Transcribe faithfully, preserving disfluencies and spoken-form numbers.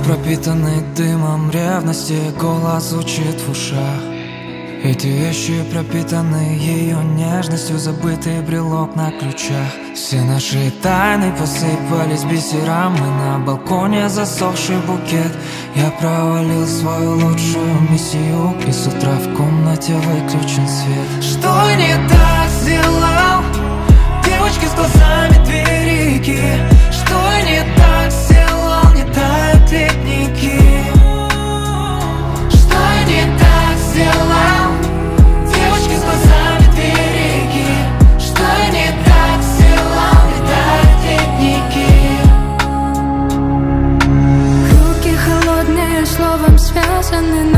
пропитанный дымом ревности, голос звучит в ушах. Эти вещи пропитаны ее нежностью, забытый брелок на ключах. Все наши тайны посыпались бисером, и на балконе засохший букет. Я провалил свою лучшую миссию, и с утра в комнате выключен свет. Что не так сделал? Девочки с глазами две реки. Что не так сделал? Не тают ледники. Что не так сделал? Девочки с глазами две реки. Что не так сделал? Не тают ледники. Руки холодные, словом связаны.